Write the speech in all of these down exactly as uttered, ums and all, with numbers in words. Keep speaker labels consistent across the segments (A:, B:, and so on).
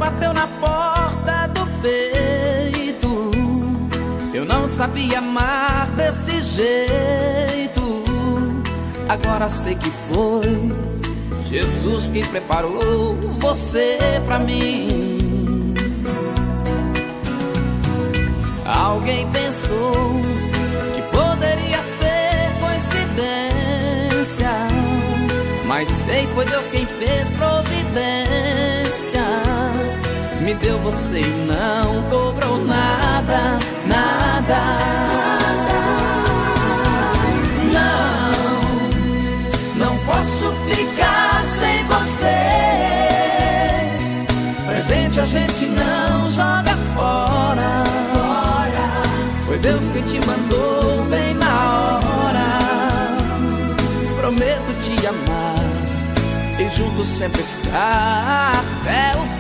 A: bateu na porta do peito. Eu não sabia amar desse jeito. Agora sei que foi Jesus que preparou você pra mim. Alguém pensou que poderia ser coincidência, mas sei foi Deus quem fez providência. Me deu você e não cobrou nada, nada. Não, não posso ficar sem você. Presente a gente não joga fora. Foi Deus quem te mandou bem na hora. Prometo te amar e juntos sempre estar até o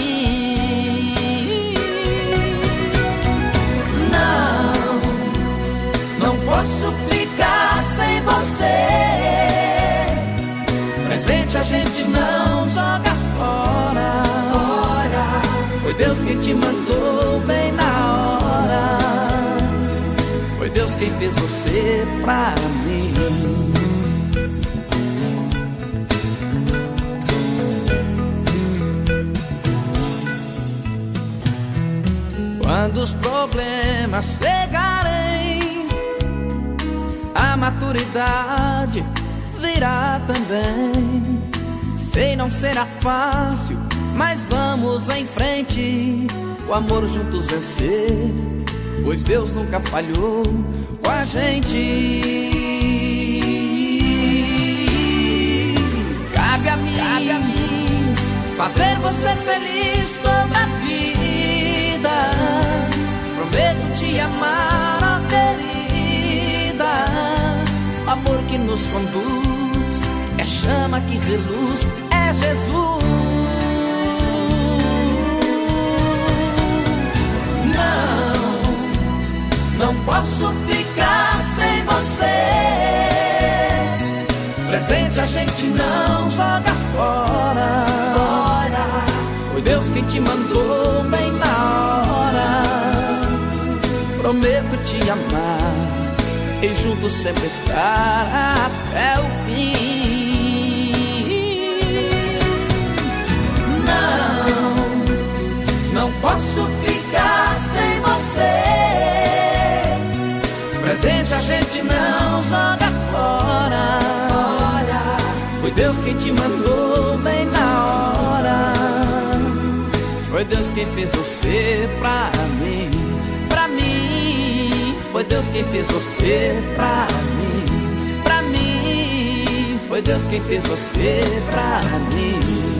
A: fim. Não, não posso ficar sem você. Presente a gente não joga fora. Foi Deus quem te mandou bem na hora. Foi Deus quem fez você pra mim. Quando os problemas chegarem, a maturidade virá também. Sei não será fácil, mas vamos em frente. O amor juntos vencer, pois Deus nunca falhou com a gente. Cabe a mim, cabe a mim fazer você feliz toda a vida. Prometo te amar, ó querida. O amor que nos conduz é chama que reluz, é Jesus. Não posso ficar sem você. Presente a gente não joga fora. fora. Foi Deus quem te mandou bem na hora. Prometo te amar e juntos sempre estar até o fim. Não, não posso ficar sem você. Presente a gente não joga fora. fora. Foi Deus quem te mandou bem na hora. Foi Deus quem fez você pra mim, pra mim. Foi Deus quem fez você pra mim, pra mim. Foi Deus quem fez você pra mim.